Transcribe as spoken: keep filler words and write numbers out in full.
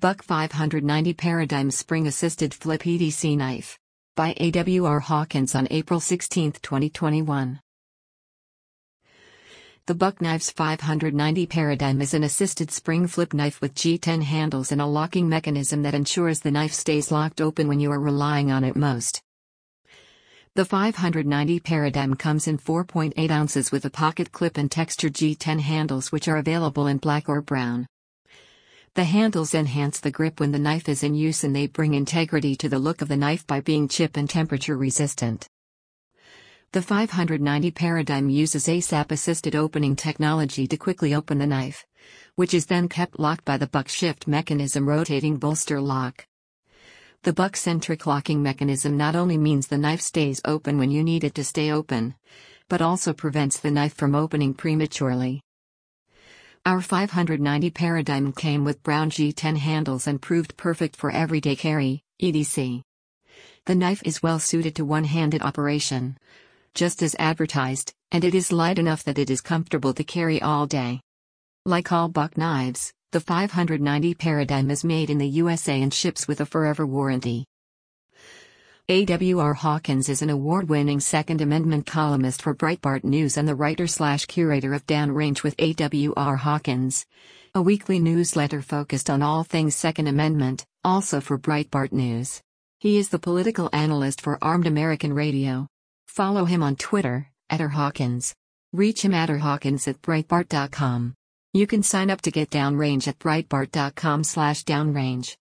Buck five ninety Paradigm Spring Assisted Flip E D C Knife. By A W R Hawkins on April sixteenth, twenty twenty-one. The Buck Knives five ninety Paradigm is an assisted spring flip knife with G ten handles and a locking mechanism that ensures the knife stays locked open when you are relying on it most. The five ninety Paradigm comes in four point eight ounces with a pocket clip and textured G ten handles which are available in black or brown. The handles enhance the grip when the knife is in use and they bring integrity to the look of the knife by being chip and temperature resistant. The five ninety Paradigm uses ASAP assisted opening technology to quickly open the knife, which is then kept locked by the Buck Shift mechanism rotating bolster lock. The Buck centric locking mechanism not only means the knife stays open when you need it to stay open, but also prevents the knife from opening prematurely. Our five ninety Paradigm came with brown G ten handles and proved perfect for everyday carry, E D C. The knife is well suited to one-handed operation, just as advertised, and it is light enough that it is comfortable to carry all day. Like all Buck knives, the five ninety Paradigm is made in the U S A and ships with a forever warranty. A W R Hawkins is an award-winning Second Amendment columnist for Breitbart News and the writer-slash-curator of Downrange with A W R Hawkins, a weekly newsletter focused on all things Second Amendment, also for Breitbart News. He is the political analyst for Armed American Radio. Follow him on Twitter, at r hawkins. Reach him at r hawkins at breitbart dot com. You can sign up to get Downrange at breitbart dot com slash downrange.